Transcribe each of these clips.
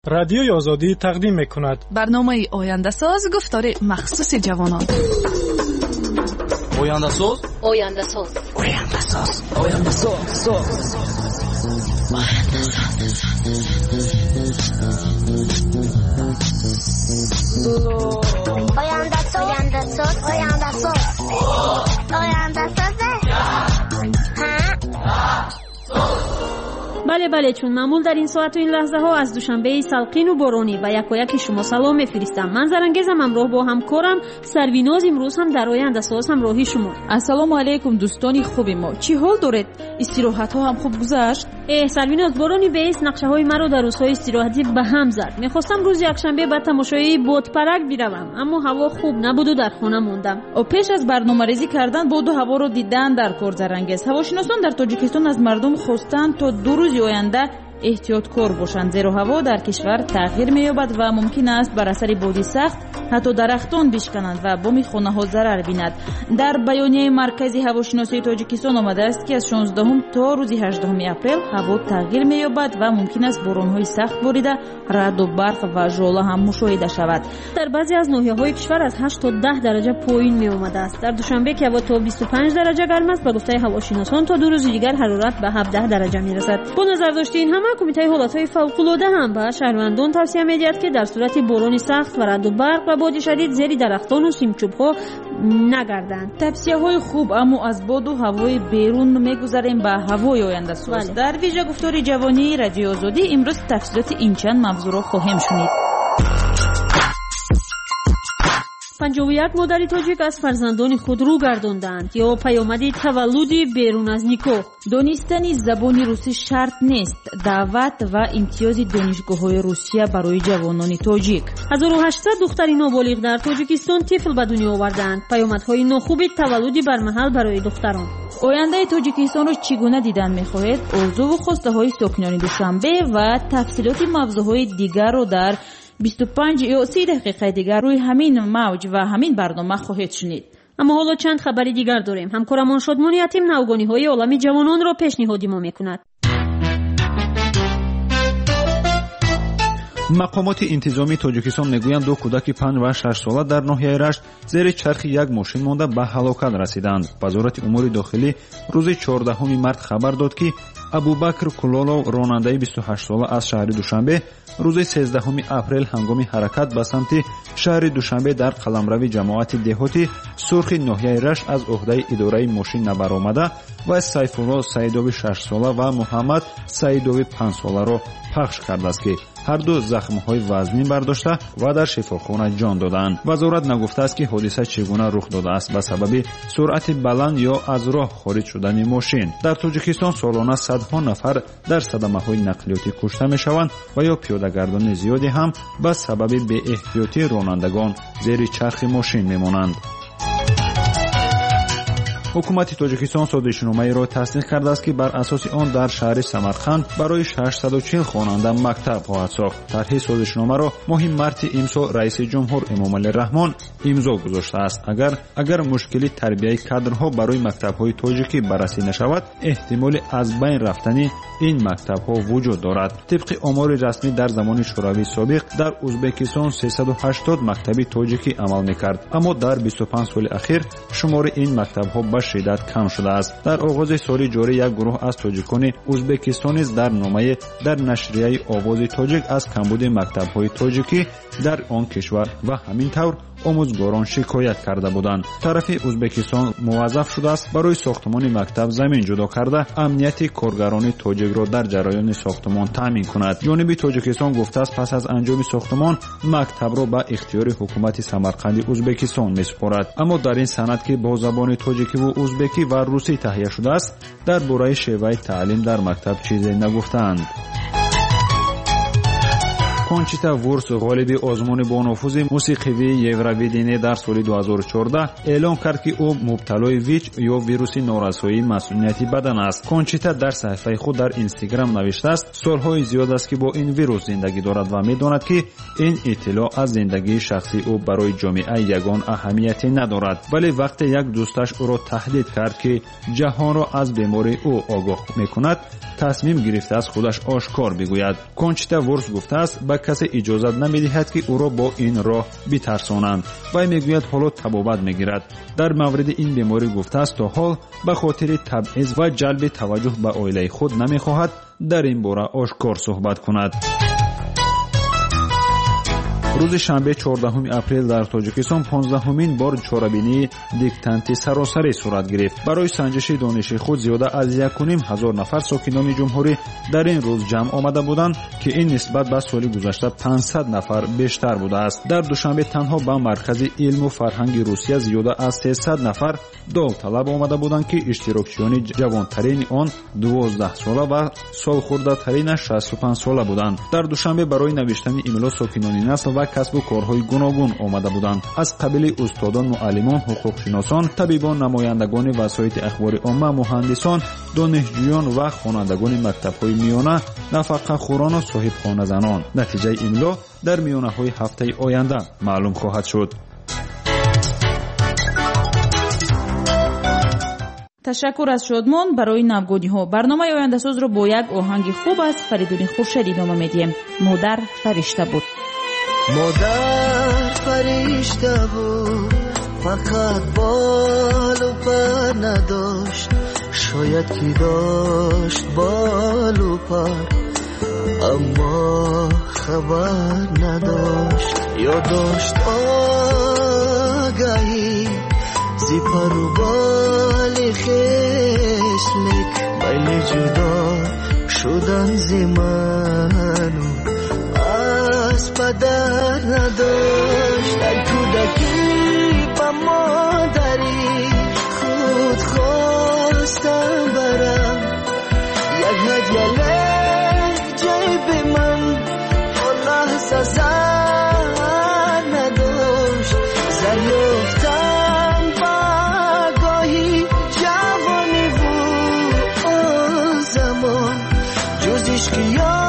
رادیوی آزادی تقدیم می‌کند برنامه آینده ساز گفتار مخصوص جوانان. آینده ساز آینده ساز آینده ساز آینده ساز آینده ساز آینده ساز آینده ساز بله چون معمول در این ساعت و این لحظه ها از دوشنبه سلقین و بارانی و یکایک شما سلام میفرستم. من زرنگزم، همراه با همکارم سرویناز امروز هم در آینده ساز همراهی شما. السلام علیکم دوستان خوبی ما، چی حال دارید؟ استراحت ها هم خوب گذشت؟ سرویناز، بارانی بیس نقشه های مرا در روزهای استراحتی به هم زد. میخواستم روز یکشنبه به تماشای بادپرک بروم، اما هوا خوب نبود و در خانه موندم. و پیش از برنامه‌ریزی کردن باد و هوا رو دیدن در کار زرنگز. هواشناسان در تاجیکستان از مردم خواستند تا 2 روز آینده احتیاطکار باشند، زیرا هوا در کشور تغییر می‌یابد و ممکن است بر اثر بادی سخت حتی درختان بشکنند و بام خانه‌ها ضرر بیند. در بیانیه مرکزی هواشناسی تاجیکستان آمده است که از 16 تا روز 18 اپریل هوا تغییر می‌یابد و ممکن است باران‌های سخت باریده، رعد و برق و ژوله هم مشاهده شود. در بعضی از ناحیه‌های کشور از 8 تا 10 درجه پایین می‌آمده است. در دوشنبه که هوا تا 25 درجه گرم است، به گفته هواشناسان تا 2 روز دیگر حرارت به 17 درجه می‌رسد. با نظر داشته این همه، کمیته حالت‌های فوق‌العاده هم به شهروندان توصیه می‌دهد که در صورت باران سخت و رعد و برق و باد شدید زیر درختان و سیمچوب‌ها نگردند. توصیه‌های خوب، اما از باد و هوای بیرون می‌گذریم به هوای آینده ساز. در ویژه گفتار جوانی رادیو آزادی امروز تفصیلات این چند موضوع را خواهیم شنید. 51 مادر تاجیک از فرزندان خود رو گرداندند یا پیامد تولدی بیرون از نیکو. دانستن زبان روسی شرط نیست. دعوت و امتیاز دانشگاه‌های روسیه برای جوانان تاجیک. 1800 دختر نابالغ در تاجیکستان طفل به دنیا آوردند. پیامدهای ناخوب تولدی برمحل برای دختران. آینده تاجیکستان را چگونه دیدن می‌خواهید؟ آرزو و خواسته‌های ساکنان دوشنبه و تفصیلات موضوعهای دیگر را در 25 یا 30 دقیقه دیگر روی همین موج و همین برنامه خواهید شنید. اما حالا چند خبری دیگر داریم. همکارمان شادمان یتیم نوگانی‌های عالمی جوانان را پیشنهادی ما می‌کند. مقامات انتظامی تاجیکستان میگویند 2 کودک 5 و 6 ساله در ناحیه رشت زیر چرخ یک ماشین مانده به هلاکت رسیدند. وزارت امور داخلی روز 14 مارت خبر داد که ابوبکر کولولو راننده 28 ساله از شهر دوشنبه روز 13 اپریل هنگام حرکت به سمت شهر دوشنبه در قلمرو جماعت دهاتی سرخ ناحیه رشت از عهده اداره ماشین نبرآمده و سیفالله سیدوی 6 ساله و محمد سیدوی 5 ساله را پخش کرده است که هر دو زخم‌های وزنی برداشته و در شفاخانه جان دادند. وزارت نگفته است که حادثه چگونه رخ داده است به سبب سرعت بلند یا از راه خارج شدن ماشین. در تاجیکستان سالانه صدها نفر در صدمه‌های نقلیاتی کشته می‌شوند و یا پیاده‌گردان زیادی هم به سبب بی‌احتیاطی رانندگان زیر چرخ ماشین می‌مانند. حکومت تاجیکستان سازشنامه‌ای را تصدیق کرده است که بر اساس آن در شهر سمرقند برای 640 خواننده مکتب خواهد ساخت. طرح سازشنامه را ماه مارت امسال رئیس جمهور امامعلی رحمان امضا گذاشته است. اگر مشکلی تربیت کادرها برای مکتب‌های تاجیکی بررسی نشود، احتمال از بین رفتن این مکتب‌ها وجود دارد. طبق آمار رسمی در زمان شوروی سابق در ازبکستان 380 مکتب تاجیکی عمل می‌کرد، اما در 25 سال اخیر شمار این مکتب‌ها به شدت کم شده است. در آغاز سال جاری یک گروه از تاجیکان ازبکستانی در نشریه آواز تاجیک از کمبود مکتب‌های تاجیکی در آن کشور و همینطور آموزگاران شکایت کرده بودند. طرف ازبکستان موظف شده است برای ساختمان مکتب زمین جدا کرده امنیت کارگران تاجیک را در جریان ساختمان تامین کند. جانب تاجیکستان گفته است پس از انجام ساختمان مکتب را به اختیار حکومت سمرقند ازبکستان می‌سپارد. اما در این سند که با زبان تاجیکی و ازبکی و روسی تهیه شده است، درباره شیوه تعلیم در مکتب چیزی نگفتند. کنچیتا ورس غالب آزمون با نفوذ موسیقی یورویدینی در سال 2014 اعلام کرد که او مبتلای ویچ یا ویروس نارسایی مسئولیتی بدن است. کنچیتا در صفحه خود در اینستاگرام نوشته است سالهای زیاد است که با این ویروس زندگی دارد و می‌داند که این اطلاع از زندگی شخصی او برای جامعه یگان اهمیتی ندارد، ولی وقتی یک دوستش او را تهدید کرد که جهان را از بیماری او آگاه می‌کند، تصمیم گرفته است خودش آشکار بگوید. کنچیتا ورس گفته است با کسی اجازت نمی‌دهد که او را با این راه بترسانند. وی میگوید حالا تبابت میگیرد. در مورد این بیماری گفته است تا حال به خاطر تبعیض و جلب توجه به عائله خود نمی‌خواهد در این باره آشکار صحبت کند. روز شنبه 14 اپریل در تاجیکستان 15مین بار چاره‌بینی دیکتانتی سراسری صورت گرفت. برای سنجش دانش خود زیاده از 1,500 نفر ساکنان جمهوری در این روز جمع آمده بودند که این نسبت به سال گذشته 500 نفر بیشتر بوده است. در دوشنبه تنها به مرکز علم و فرهنگ روسیه زیاده از 300 نفر داوطلب آمده بودند که اشتراکچیان جوانترین آن 12 ساله و سالخورده‌ترین 65 ساله بودند. در دوشنبه برای نوشتن ایمیل ساکنان نسل و کسب و کارهای گوناگون آمده بودند. از قبیل استادان، معلمان، حقوقشناسان، طبیبان، نمایندگان وسایط اخبار عامه، مهندسان، دانشجویان و خوانندگان مکتب‌های میانه، نفقه‌خوران و صاحب خانه زنان. نتیجه املا در میانه‌های هفته آینده معلوم خواهد شد. تشکر از شادمان برای نوگودی‌ها. برنامه آینده‌ساز را با یک آهنگ خوب از فریدون خورشیدی ادامه می‌دهیم. مادر فرشته بود. مادر فرشته بود، فقط بال و پر نداشت، شاید که داشت بال و پر اما خبر نداشت. یا داشت آگهی زی پر و بال خیش، لیک میل جدا شدن زی منو از پدر نداشت. در کودکی با مادری خود خواستم برم، یک هدیه جیب من آن لحظه زر نداشت. زریافتم بگاهی جوانی بود آن زمان، جز عشقی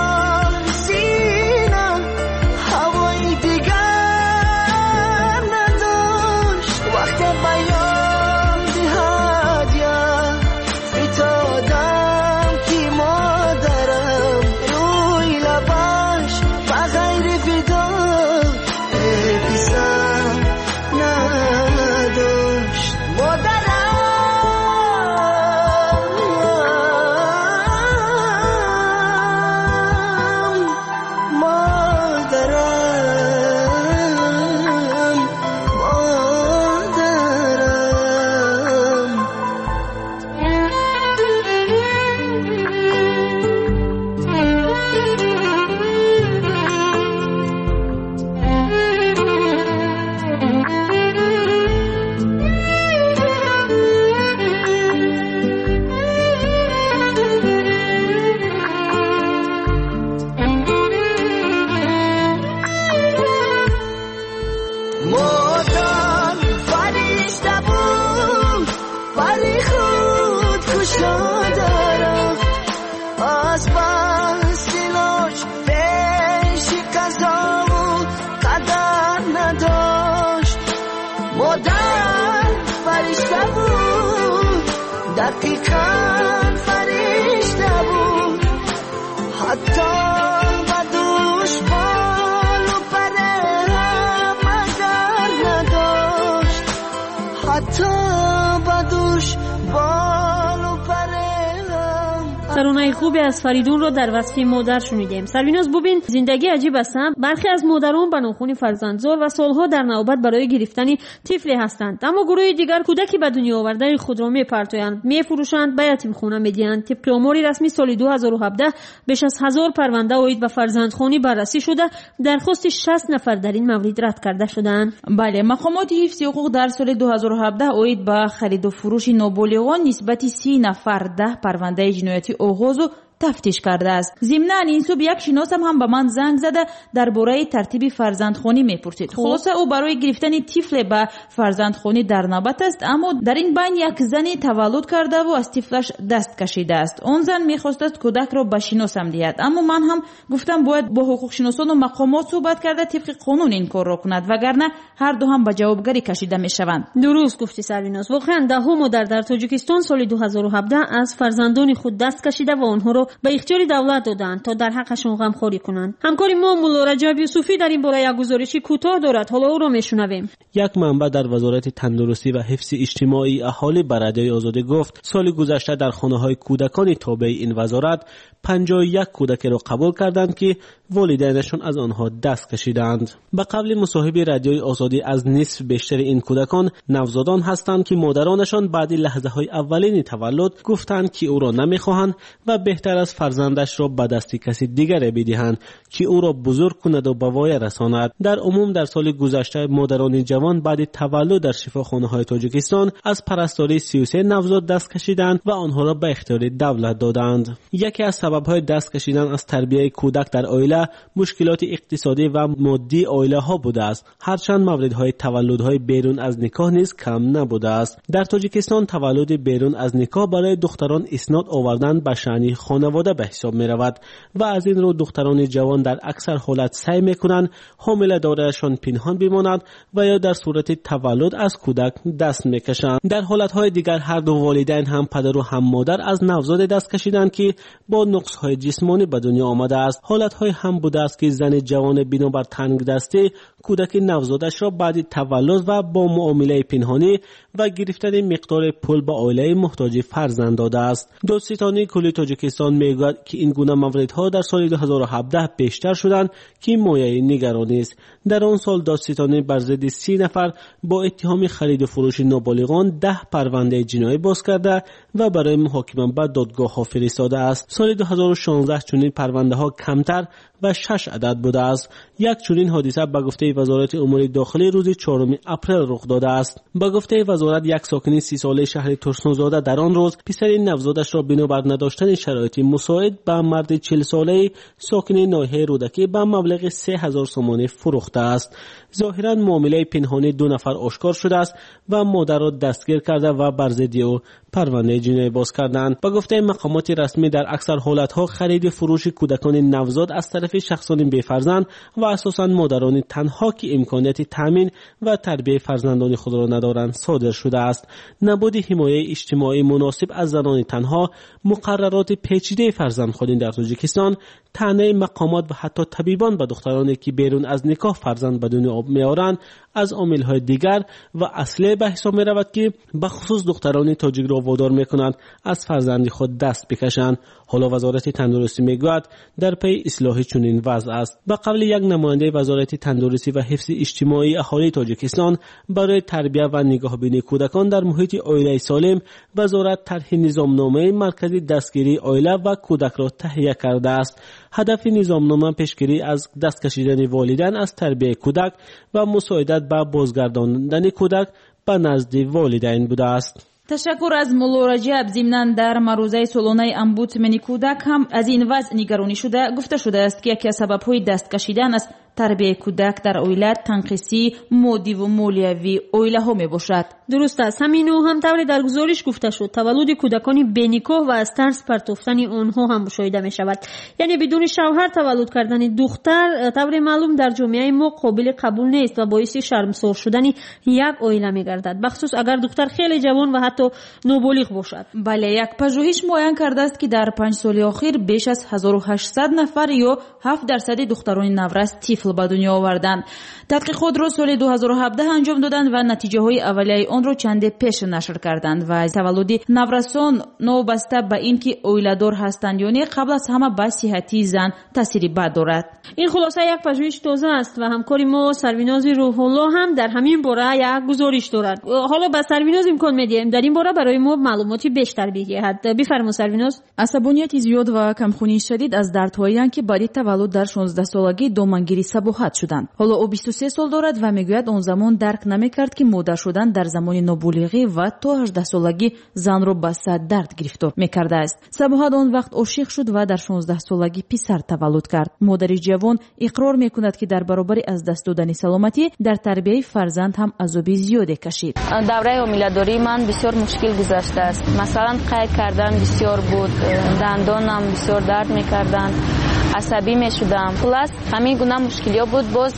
دقیقاً فرشته بود، حتی بدوش بال و پره مگر نداشت، حتی بدوش بال و پره. ترانه خوبی از فریدون رو در وصف مادر شنیدیم. سربیناز ببین زندگی عجیب است. برخی از مادران به ناخون فرزندزار و سالها در نوبت برای گرفتن طفلی هستند، اما گروه دیگر کودکی به دنیا آورده خود را میپرتویند، میفروشند، به یتیمخانه میدهند. طبق آمار رسمی سال 2017 بیش از 1000 پرونده عاید به فرزندخوانی بررسی شده، درخواست 60 نفر در این مورد رد کرده شدند. بله، مقامات حفظ حقوق در سال 2017 عاید به خرید و فروش نابالغان نسبت 30 نفر 10 پرونده جنایتی آغاز و تفتیش کرده است. ضمناً این صبح یک شناس هم به من زنگ زده درباره ترتیب فرزندخوانی میپرسید. خلاصه او برای گرفتن طفل به فرزندخوانی در نوبت است، اما در این بین یک زنی تولد کرده و از طفلش دست کشیده است. آن زن میخواست است کودک را به شناسم دهد، اما من هم گفتم باید با حقوق شناسان و مقامات صحبت کرده طبق قانون این کار را کند، وگرنه هر دو هم به جوابگری کشیده میشوند. درست گفتی سربیناز. واقعا دهها مادر در تاجیکستان سال 2017 از فرزندان خود دست کشیده و آنها را به اختیار دولت دادند تا در حقشون غمخواری کنند. همکار ما مولا رجب یوسفی در این باره یک گزارشی کوتاه دارد. حالا او را میشنویم. یک منبع در وزارت تندرستی و حفظ اجتماعی اهالی به رادیوی آزادی گفت سال گذشته در خانه‌های کودکان تابع این وزارت 51 کودک را قبول کردند که والدینشان از آنها دست کشیدند. به قبل مصاحبه رادیوی آزادی از نصف بیشتر این کودکان نوزادان هستند که مادرانشان بعد لحظه‌های اولین تولد گفتند که او را نمی‌خواهند و بهتر از فرزندش را به دست کسی دیگر بدهند که او را بزرگ کند و به وای رساند. در عموم در سال گذشته مادران جوان بعد تولد در شفاخانه‌های تاجیکستان از پرستاری 33 نوزاد دست کشیدند و آنها را به اختیار دولت دادند. یکی از سبب‌های دست کشیدن از تربیت کودک در عائله مشکلات اقتصادی و مادی عائله ها بوده است. هرچند موردهای تولدهای بیرون از نکاح نیز کم نبوده است. در تاجیکستان تولد بیرون از نکاح برای دختران اسناد آوردن به شأن خانواده به حساب می رود و از این رو دختران جوان در اکثر حالت سعی می کنند حامله داریشان پنهان بماند و یا در صورت تولد از کودک دست می کشند. در حالتهای دیگر هر دو والدین هم پدر و هم مادر از نوزاد دست کشیدند که با نقصهای جسمانی به دنیا آمده است. حالتهای هم بوده است که زن جوان بنابر تنگ دستی کودک نوزادش را بعد تولد و با معامله پنهانی و گرفتن مقدار پول به عائله محتاج فرزند داده است. دادستانی کلی تاجیکستان میگوید که این گونه موردها در سال 2017 بیشتر شدند که مایه نگرانی است. در آن سال دادستانی بر ضد 30 نفر با اتهام خرید و فروش نابالغان 10 پرونده جنایی باز کرده و برای محاکمه به دادگاه ها فرستاده است. سال 2016 چنین پرونده ها کمتر و 6 عدد بوده است. یک چنین حادثه به گفته وزارت امور داخلی روز 4 اپریل رخ داده است. به گفته وزارت یک ساکن 30 ساله شهر ترسنوزاده در آن روز پسر نوزادش را بنابر نداشتن شرایط مساعد به مرد 40 ساله ساکن ناحیه رودکی به مبلغ 3000 سومانی فروخته است. ظاهرا معامله پنهانی 2 نفر آشکار شده است و مادر را دستگیر کرده و بر ضد او پرونده جنایی باز کردند. با گفته مقامات رسمی در اکثر حالتها خرید و فروش کودکان نوزاد از طرف شخصان بی‌فرزند و اساساً مادران تنها که امکانیت تامین و تربیت فرزندان خود را ندارند صادر شده است. نبود حمایت اجتماعی مناسب از زنان تنها، مقررات پیچیده فرزندخوانی در تاجیکستان، طعنه مقامات و حتی طبیبان به دخترانی که بیرون از نکاح فرزند به دنیا میآورند از عامل‌های دیگر و اصلی به حساب می‌رود که به خصوص دختران تاجیک را وادار می‌کنند از فرزند خود دست بکشند. حالا وزارت تندرستی میگوید در پی اصلاح چنین وضع است. به قبل یک نماینده وزارت تندرستی و حفظ اجتماعی اهالی تاجیکستان برای تربیت و نگاهبینی کودکان در محیط عائله سالم وزارت طرح نظامنامه مرکزی دستگیری عائله و کودک را تهیه کرده است. هدف نظامنامه پیشگیری از دست کشیدن والدین از تربیت کودک و مساعدت به بازگرداندن کودک به نزد والدین بوده است. تشکر از مولا رجب. ضمناً در مروزه سالانه امبودسمن کودک هم از این وضع نگرانی شده گفته شده است که یکی از سبب‌های دست کشیدن از تربیت کودک در عائله تنقیصی مادی و مالیوی عائله ها می باشد. درست است. همین او هم طوری در گزارش گفته شد تولد کودکان بینیکاه و از ترس پرتافتن آنها هم مشاهده می شود. یعنی بدون شوهر تولد کردن دختر طوری معلوم در جامعه ما قابل قبول نیست و باعث شرمسار شدن یک عائله می گردد، بخصوص اگر دختر خیلی جوان و حتی نابالغ باشد. بله، یک پژوهش معین کرده است که در 5 سال اخیر بیش از 1800 نفر یا 7% دختران نورس طفل به دنیا آوردند. تحقیقات را سال 2017 انجام دادند و نتیجه های اولیه آن را چند پیش نشر کردند و تولد نورسان نوبسته به این که عائله‌دار هستند یا نه قبل از همه به صحت زن تاثیری بد دارد. این خلاصه یک پژوهش تازه است و همکار ما سریناز روح الله هم در همین باره یک گزارش دارد. حالا به سریناز امکان میدیم در این باره برای ما معلوماتی بیشتر بگوید. بفرمایید سریناز. عصبانیت زیاد و کمخونی شدید از دردهایی که بعد تولد در 16 سالگی دامنگیری سبوحت شدند. حالا او 23 سال دارد و میگوید اون زمان درک نمیکرد که مادر شدن در زمان نابالغی و تا 18 سالگی زن را به صد درد گرفتار میکرده است. سبوحت آن وقت عاشق شد و در 16 سالگی پسر تولد کرد. مادر جوان اقرار میکند که در برابر از دست دادن سلامتی در تربیت فرزند هم عذاب زیادی کشید. دوره حامله‌داری من بسیار مشکل گذشته است. مثلا قید کردن بسیار بود، دندانم بسیار درد میکردند عصبی می شدم. پلاس همین گونه مشکلیا بود. باز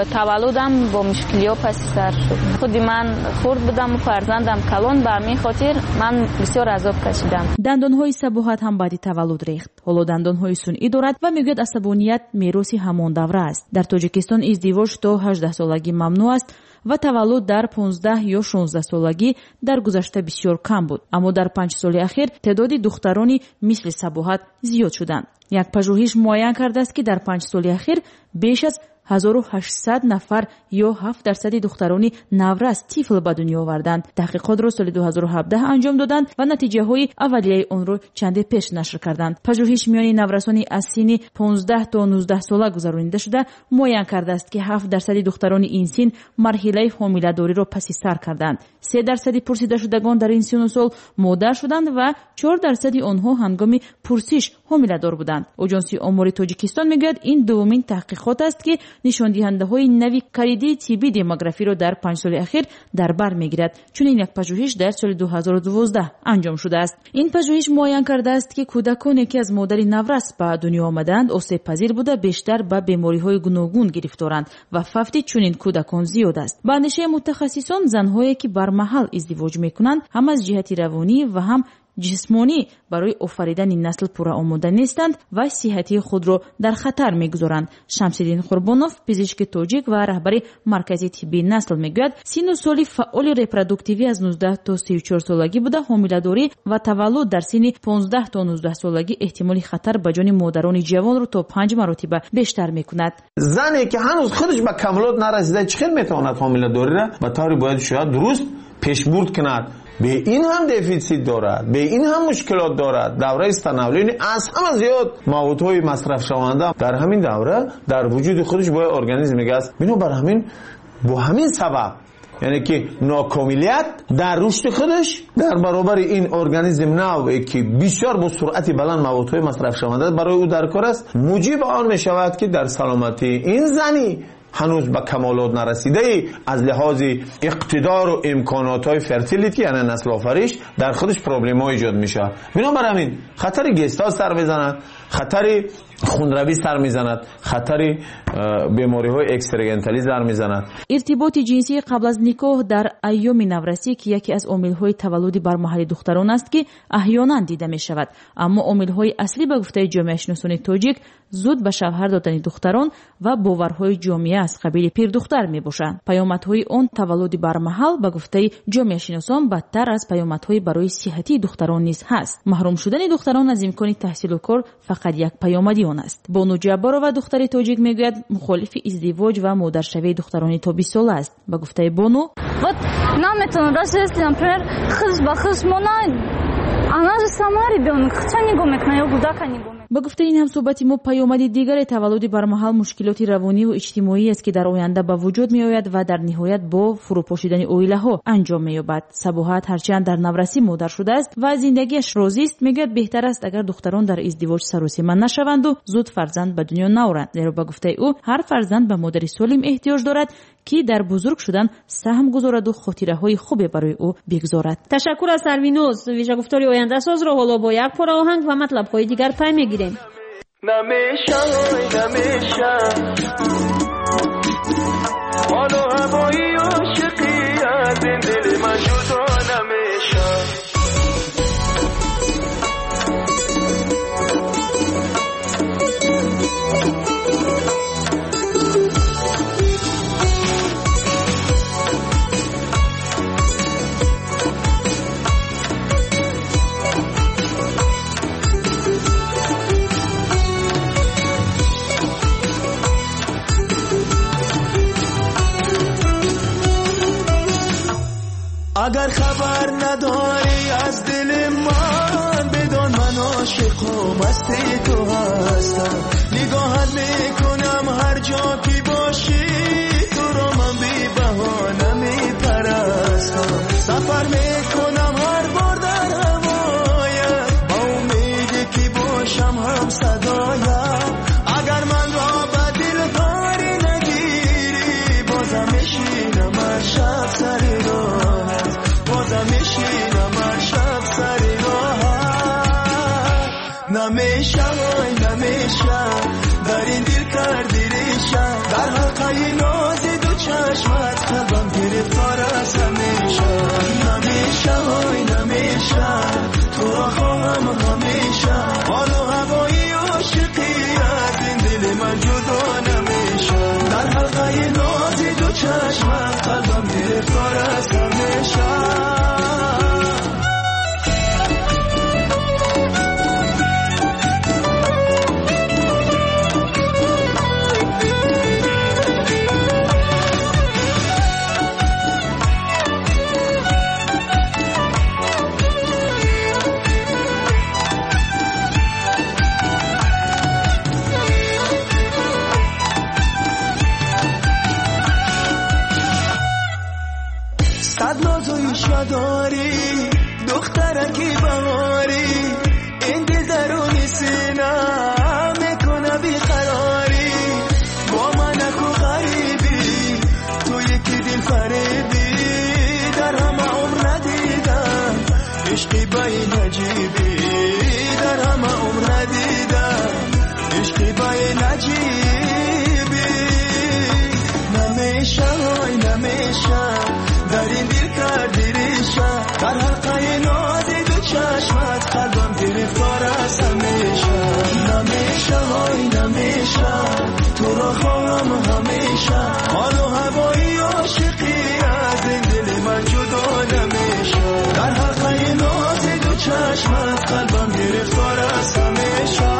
تولدم با مشکلیا پس سر شد. خودی من خرد بودم و فرزندم کلان، به همین خاطر من بسیار عذاب کشیدم. دندانهای سبوحت هم بعد تولد ریخت. حالا دندانهای سنئی دارد و میگوید عصبانیت میراث همان دوره است. در تاجیکستان ازدواج تا 18 سالگی ممنوع است و تولد در 15 یا 16 سالگی در گذشته بسیار کم بود. اما در 5 سال اخیر تعداد دخترانی مثل سبوحت زیاد شدند. یک پژوهش معاین کرده است که در 5 سال اخیر بیش از 1800 نفر یا 7% دخترانی نورس طفل به دنیا آوردند. تحقیقات را سال 2017 انجام دادند و نتیجه های اولیه آن را چند پیش نشر کردند. پژوهش میان نورسانی از سن 15 تا 19 ساله گذرانیده شده معاین کرده است که 7% دختران این سن مرحله حامله‌داری را پس سر کردند. 3% پرسیده شدگان در این سن مادر شدند و 4% آنها هنگام پرسش حامله‌دار بودند. آژانس آمار تاجیکستان میگوید این دومین تحقیقات است که نشان دهنده های نوی کلیدی طبی دموگرافی را در 5 سال اخیر در بر میگیرد. چون این یک پژوهش در سال 2012 انجام شده است. این پژوهش معاین کرده است که کودکانی که از مادر نورس به دنیا آمدند آسیب پذیر بوده بیشتر به بیماری های گوناگون گرفتارند و فوت چنین کودکان زیاد است. به اندیشه متخصصان زنهایی که بر محل ازدواج میکنند هم از جهت روانی و هم جسمانی برای آفریدن نسل پرآماده نیستند و صحت خود را در خطر میگذارند. شمس‌الدین قربانوف پزشک تاجیک و رهبر مرکز طبی نسل میگوید سن و سال فعال رپرودوکتیوی از 19 تا 34 سالگی بوده حامله‌داری و تولد در سن 15 تا 19 سالگی احتمال خطر به جان مادران جوان را تا 5 مرتبه بیشتر میکند. زنی که هنوز خودش به کمالات نرسیده چقدر میتواند حامله‌داری را به طور باید شاید درست پیشبرد کند؟ به این هم دفیسیت دارد، به این هم مشکلات دارد. دوره استنولی از همه زیاد موادهای مصرف شونده در همین دوره در وجود خودش باید ارگانیسم میگست. بنابر همین با همین سبب یعنی که ناکامیلیت در رشد خودش در برابر این ارگانیسم نوعی که بسیار با سرعت بلند موادهای مصرف شونده برای او در کار است، موجب آن می شود که در سلامتی این زنی هنوز به کمالات نرسیده از لحاظ اقتدار و امکانات های فرتیلیتی یعنی نسل آفریش در خودش پروبلم ها ایجاد میشه. بنابر همین خطر گستاز سر میزند، خطر خونروی سر میزند، خطر بیماری های اکسترگنتالی سر میزند. ارتباط جنسی قبل از نکاح در ایام نورسی که یکی از عامل های تولد بر محل دختران است که احیانا دیده می شود، اما عامل های اصلی به گفته جامعه شناسان تاجیک زود به شوهر دادن دختران و باورهای جامعه از قبیل پیر دختر می باشند. پیامدهای آن تولد بر محل به گفته جامعه شناسان بدتر از پیامدهای برای صحتی دختران نیز هست. محروم شدن دختران از امکان تحصیل و کار فقط یک پیامدی آن است. بانو جبارова دختر تاجیک میگوید مخالف ازدواج و مادرشوی دختران تا 20 ساله است. به گفته بانو вот нам это надо, если, например, хыз ба хыз монан она же сама ребенок, хотя не гомек на его куда не гомек. با گفته این هم صحبت ما پیامد دیگر تولد بر محل مشکلات روانی و اجتماعی است که در آینده به وجود می آید و در نهایت با فروپاشیدن عائله ها انجام می یابد. سبوحت هرچند در نورسی مادر شده است و زندگیش راضی است، میگوید بهتر است اگر دختران در ازدواج سراسیمه نشوند و زود فرزند به دنیا نآورند. زیرا به گفته او هر فرزند به مادر سالم احتیاج دارد که در بزرگ شدن سهم گذارد و خاطره های خوبی برای او بگذارد. تشکر از سروینوز. ویژه گفتاری آینده ساز را حالا با یک پاره آهنگ و مطلب های دیگر پی میگیریم. نمیشه حال و هوایی عاشقی از این دل من جدا نمیشه. اگر خبر نداری از دل من بدان من عاشق و مست تو هستم. نگاهت میکنم هر جا که باشی تو رو من بی بهانه میپرستم. سفر میکنم هر بار در هوایت با امیدی که باشم هم صدایت. اگر من را به دل کاری نگیری بازم میشینم هر شب سر راهت، بازم میشینم هر شب سر راهت. نمیشه حلقه نازی دو چشمت قلبم گرفتار است همیشه. داری دخترکی بهاری این دل درونی سینه میکنه بیقراری با من اکو غریبی تو یکی دل فریبی در همه عمر ندیدم عشقی با این عجیبی در همه عمر ندیدم عشقی با این عجیبی نمیشه نمیشه در این دل کردی ریشه در حلقه نازی دو چشمت قلبم گرفتار است همیشه. نمیشه های نمیشه تو را خواهم همیشه حال و هوایی عاشقی از این دل من جدا نمیشه. در حلقه نازی دو چشمت قلبم گرفتار است همیشه.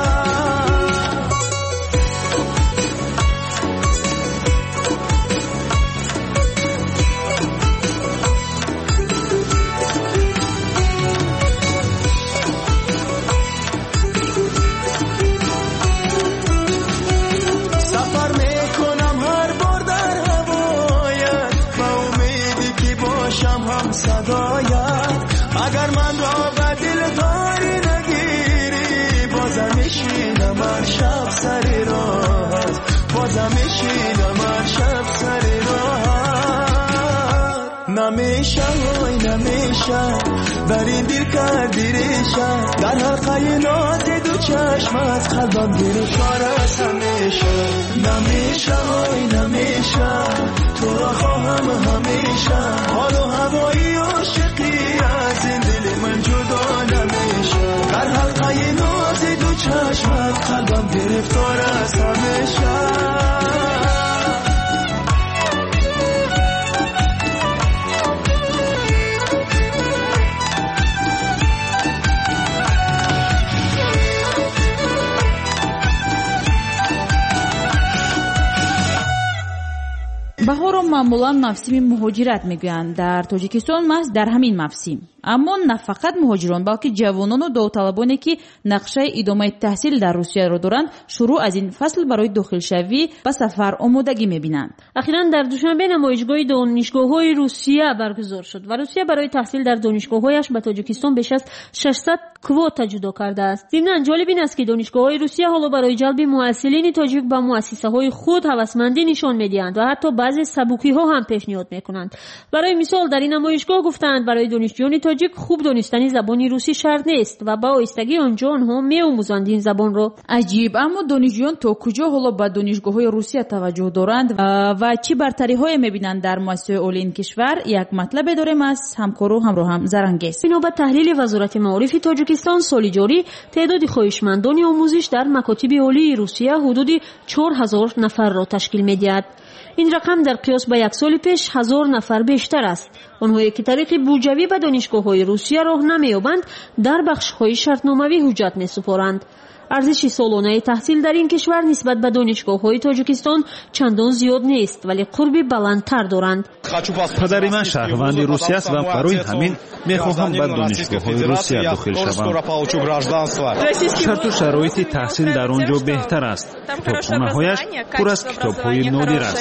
اگر من را به دل داری نگیری بازم میشینم هر شب سر راهت بازم میشینم هر شب سر راهت. نمیشه وای نمیشه در این دل کردی ریشه در حلقه نازی دو چشمت قلبم گرفتار است همیشه. نمیشه وای نمیشه تو را خواهم همیشه حال و هوایی عاشقی از این دل من جدا نمیشه. در حلقه نازی دو چشمت قلبم گرفتار است همیشه. баҳорро маъмулан мавсими муҳоҷират мегӯянд. Дар Тоҷикистон маҳз дар ҳамин мавсим аммо на фақат муҳоҷирон балки ҷавонону довталабоне ки нақшаи идомаи таҳсил дар Русияро доранд шуруъ аз ин фасл барои дохилшавӣ ба сафар омодагӣ мебинанд. ахиран дар душанбе намоишгоҳи донишгоҳҳои Русия баргузор шуд ва Русия барои таҳсил дар донишгоҳҳояш ба Тоҷикистон беш аз 600 квота ҷудо кардааст. зимнан ҷолиб ин аст ки донишгоҳҳои Русия ҳоло барои ҷалби муассилини тоҷик ба муассисаҳои худ ҳавасмандӣ нишон медиҳанд ва ҳатто баъзе сабукиҳо ҳам пешниҳод мекунанд. барои мисол дар ин намоишгоҳ гуфтаанд барои донишҷӯёни тоҷик хуб донистани забони русӣ шарт нест ва ба оҳистагӣ онҷо онҳо меомӯзанд ин забонро. аҷиб, аммо донишҷӯён то куҷо ҳоло ба донишгоҳҳои Русия таваҷҷӯҳ доранд ва чӣ бартариҳое мебинанд дар муассисаҳои олии кишвар? як матлабе дорем аз ҳамкору ҳамроҳам Зарангез. бино ба таҳлили вазорати маорифи Тоҷикистон соли ҷорӣ теъдоди хоҳишмандони омӯзиш дар макотиби олии Русия ҳудуди 4000 нафарро ташкил медиҳад. ин рақам дар қиёс ба як соли пеш 1000 нафар бештар аст. онҳое ки тариқи буҷавӣ ба донишгоҳҳои Русия роҳ намеёбанд дар бахшҳои шартномавӣ ҳуҷҷат месупоранд. арзиши солонаи таҳсил дар ин кишвар нисбат ба донишгоҳҳои Тоҷикистон чандон зиёд нест, вале қурби баландтар доранд. падари ман шаҳрванди Русия аст ва барои ҳамин мехоҳам ба донишгоҳҳои Русия дохил шавам. шарту шароити таҳсил дар он ҷо беҳтар аст. китобхонаҳояш пур аз китобҳои нодир аст.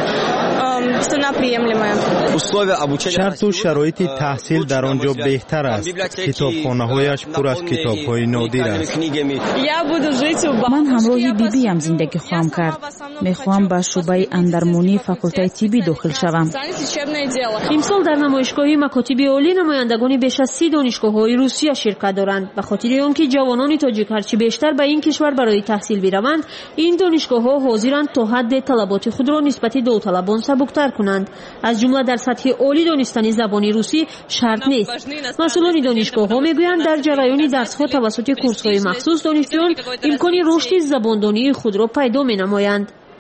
шарту шароити таҳсил дар он ҷо беҳтар аст. китобхонаҳояш пур аз китобҳои нодир аст. ман ҳамроҳи бибиям зиндагӣ хоҳам кард. мехоҳам ба шуъбаи андармонии факултаи тиббӣ дохил шавам. имсол дар намоишгоҳи макотиби олӣ намояндагони беш аз 30 донишгоҳҳои Русия ширкат доранд. ба хотири он ки ҷавонони тоҷик ҳарчи бештар ба ин кишвар барои таҳсил бираванд, ин донишгоҳҳо ҳозиранд то ҳадде талаботи худро нисбати довталабон сабуктар кунанд. аз ҷумла дар сатҳи олӣ донистани забони русӣ шарт нест. масъулони донишгоҳҳо мегӯянд дар ҷараёни дарсҳо тавассути курсҳои махсус донишҷӯён имкони рушди забондонии худро пайдо менамоянд.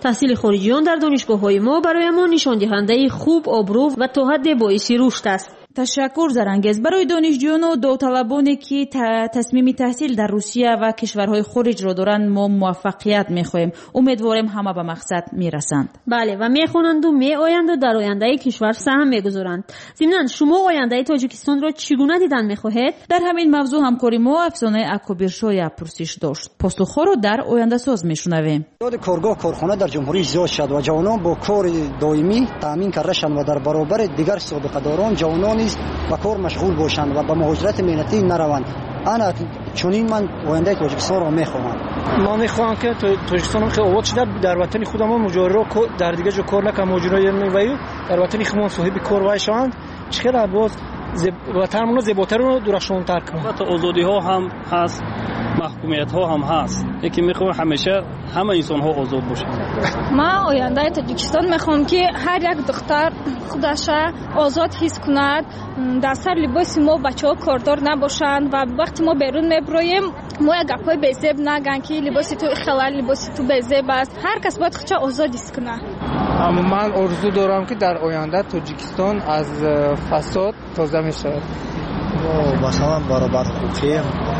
تحصیل خارجیان در دانشگاه‌های ما برای ما نشان دهنده خوب، آبرو و تا حد باعث رشد است. تشکر زرانگیز. برای دانشجویان و داوطلبانی که تصمیم تحصیل در روسیه و کشورهای خارج را دارند ما موفقیت می‌خواهیم. امیدواریم همه به مقصد میرسند. بله و میخوانند و میآیند و در آینده کشور سهم میگذارند. ضمناً شما آینده تاجیکستان را چگونه دیدن می‌خواهید؟ در همین موضوع همکاری ما افسانه اکوبرشوی پرسش داشت. پاسخ را در آینده ساز میشنویم. کارگاه کارخانه در جمهوری زیاد شد و جوانان با کار دائمی تامین کرده شدند و در برابر دیگر سابقه‌داران جوانان و کار مشغول باشند و به مهاجرت مهنتی نروند. انا چنین من آینده تاجیکستان را میخواهم. ما میخواهم که تاجیکستان که آباد شده در وطن خودمان مجاور در دیگه جا کار نکنم ماجرای میویو در وطن خودمان صاحب کار وایشان چقدر باز وطنمون زیباتر و درخشانتر کنیم. حتی آزادی ها هم هست، محکومیت ها هم هست. یکی میخوام همیشه همه انسان ها آزاد باشن. ما آینده تاجیکستان میخوام که هر یک دختر خودش آزاد حس کند، در سر لباس ما بچه‌ها کاردار نباشند و وقتی ما بیرون میبرویم ما یک گپای بی‌زیب نگن که لباس تو خلال لباس تو بی‌زیب است. هر کس باید خودش آزاد حس کنه. من آرزو دارم که در آینده تاجیکستان از فساد تازه میشه. مثلا برابر حقوقی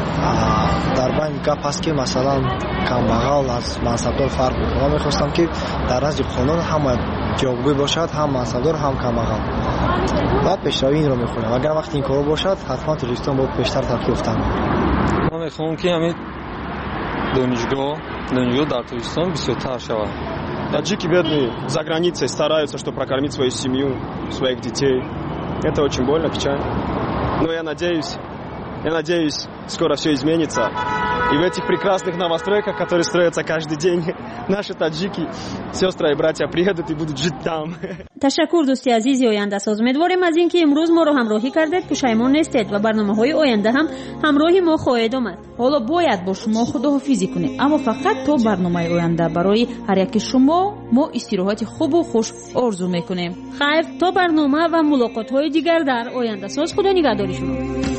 در بین گپ است که مثلا کمبغل از منصبدار فرق میکنه. من میخواستم که در نزد قانون هم جوابگوی باشد، هم منصبدار هم کمبغل. بعد پیشروی این رو میخونم. اگر وقتی این کار باشد حتما تاجیکستان باید بیشتر ترقی یافته. من میخوام که همین دانشگاه در Таджикистан бисёртар шавад. Таджики бедные за границей стараются, чтобы прокормить свою семью, своих детей. Это очень больно, печально. Но я надеюсь, скоро все изменится. И в этих прекрасных новостройках, которые строятся каждый день, наши таджики, сестры и братья приедут и будут жить там. تشکر دوستی عزیزی آینده ساز. امیدواریم از اینکه امروز ما رو همراهی کردید پشیمان نیستید و برنامه‌های آینده هم همراهی ما خواهید آمد. حالا باید با شما خداحافظی کنیم، اما فقط تا برنامه آینده. برای هر یک شما ما استراحت خوب و خوش آرزو میکنیم. خیر تا برنامه و ملاقات‌های دیگر در آینده ساز. خدا نگهدار شما.